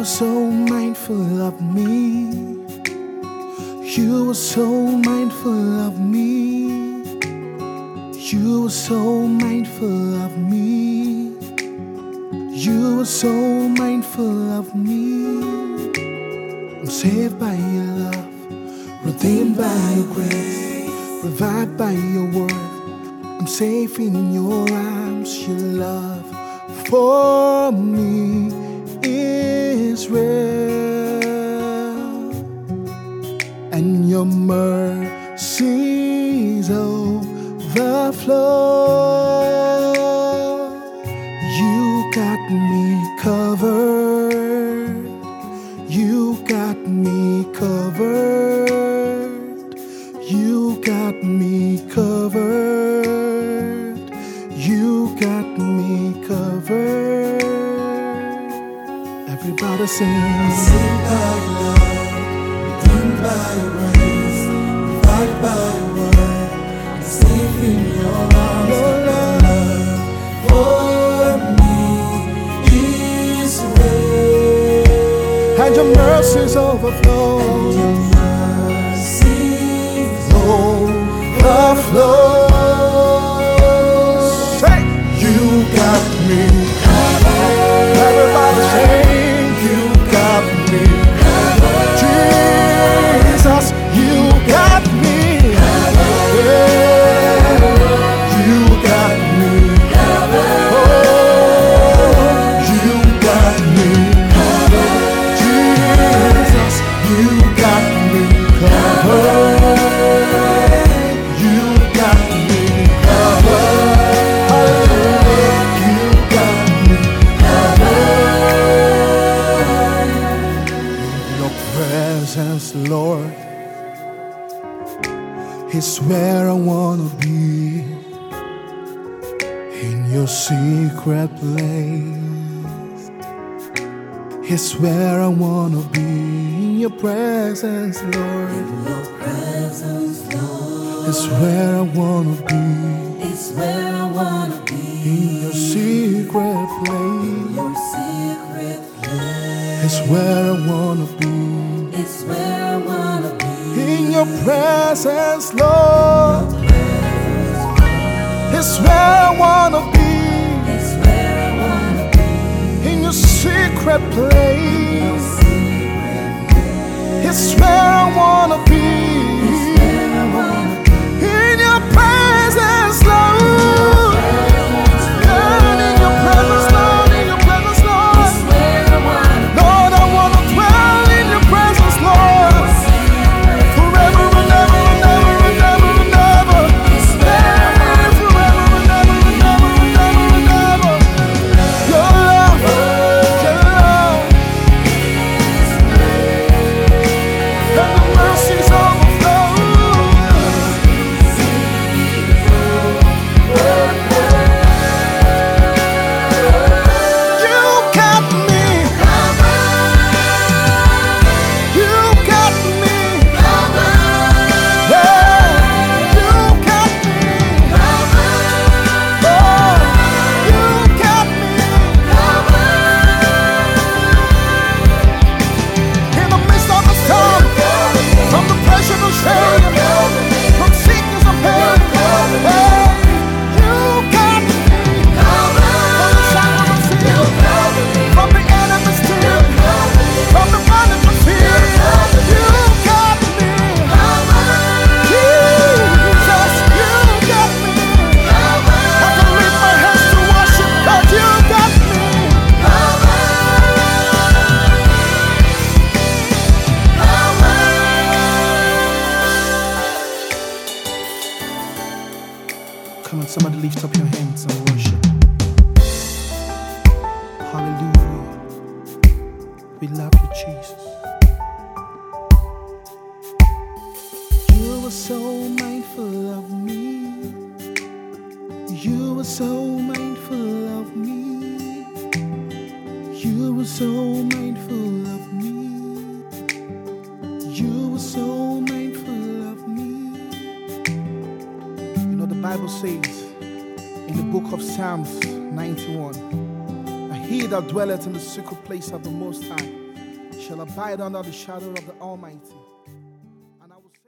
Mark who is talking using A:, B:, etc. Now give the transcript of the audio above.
A: were so mindful of me. You were so mindful of me. You were so mindful of me. You were so mindful of me. I'm saved by your love, redeemed by your grace, revived by your word. I'm safe in your arms. Your love for me is real, and your mercies overflow. You got me covered. You got me covered. You got me covered. You got me covered. Everybody sing.
B: Saved by your love, redeemed by your grace, revived by your word, and safe in your arms.
A: Your
B: love for me is real,
A: and your mercies overflow.
B: and your mercies
A: overflow. Say, you got me covered. Everybody sing, you got me covered. Jesus, you got me covered. Yeah, you got me covered. Oh, you got me covered. Jesus, you got me covered. You got me covered. Hallelujah. You got me covered. In your presence, Lord, is where I wanna be. In your secret place, it's where I wanna be. In your presence, Lord,
B: your presence, Lord.
A: it's where I wanna be.
B: It's where I wanna be.
A: In your secret place,
B: Your secret place.
A: it's where I wanna be.
B: It's where I wanna be.
A: In your presence, Lord, it's where I wanna be.
B: It's where I wanna be.
A: In your secret place,
B: Secret place.
A: it's where I wanna be.
B: It's where I wanna be.
A: In your presence, Lord. And in your presence, Lord. In your presence, Lord.
B: It's where I wanna be.
A: Lord, I wanna dwell in your presence, Lord. Forever and ever and ever and ever and ever.
B: It's where I wanna be.
A: Forever and ever and ever and ever and ever. Your love, your love. And the mercies overflow. You got me. You got me. Yeah, you got me. Oh, you got me. In the midst of the storm, from the pressure and shame, from sickness and pain, hey, you got me. From the shadow of fear, from the enemy's tear, from the bondage of fear, you got me. Jesus, you got me. I can lift my hands to worship, but you got me. Come on, somebody lift up your hands and worship. Hallelujah. We love you, Jesus. You were so mindful of me. You were so mindful of me. You were so mindful of me. You were so mindful of me. You know, the Bible says in the book of Psalms 91, he that dwelleth in the secret place of the Most High shall abide under the shadow of the Almighty.